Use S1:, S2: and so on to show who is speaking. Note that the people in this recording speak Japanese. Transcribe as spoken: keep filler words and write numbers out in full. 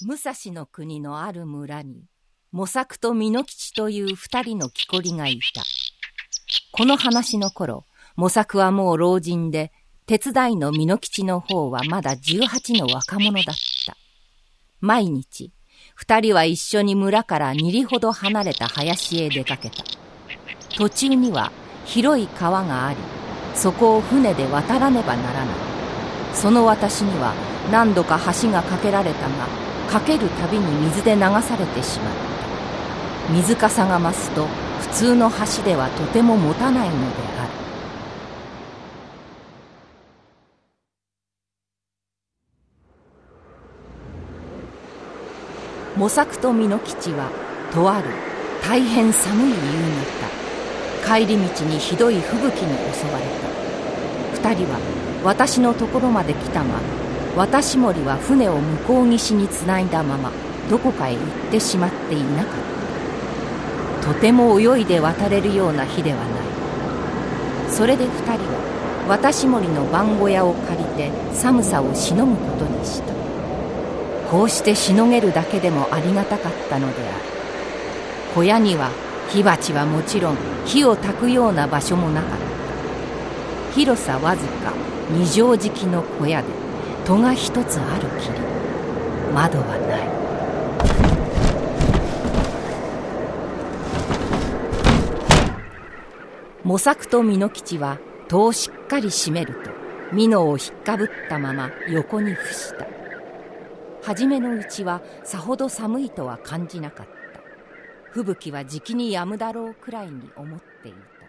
S1: 武蔵の国のある村に茂作と蓑吉という二人の木こりがいた。この話の頃、茂作はもう老人で、手伝いの蓑吉の方はまだ十八の若者だった。毎日二人は一緒に村から二里ほど離れた林へ出かけた。途中には広い川があり、そこを船で渡らねばならない。その私には何度か橋が架けられたが、架けるたびに水で流されてしまった。水かさが増すと普通の橋ではとても持たないのである。茂作と蓑吉はとある大変寒い夕方、帰り道にひどい吹雪に襲われた。二人は私のところまで来たが、渡森は船を向こう岸につないだままどこかへ行ってしまっていなかった。とても泳いで渡れるような日ではない。それで二人は渡森の番小屋を借りて寒さをしのぐことにした。こうしてしのげるだけでもありがたかったのである。小屋には火鉢はもちろん火を焚くような場所もなかった。広さわずか二畳敷きの小屋で戸が一つあるきり、窓はない。茂作と蓑吉は戸をしっかり閉めると、蓑を引っかぶったまま横に伏した。はじめのうちはさほど寒いとは感じなかった。吹雪はじきに止むだろうくらいに思っていた。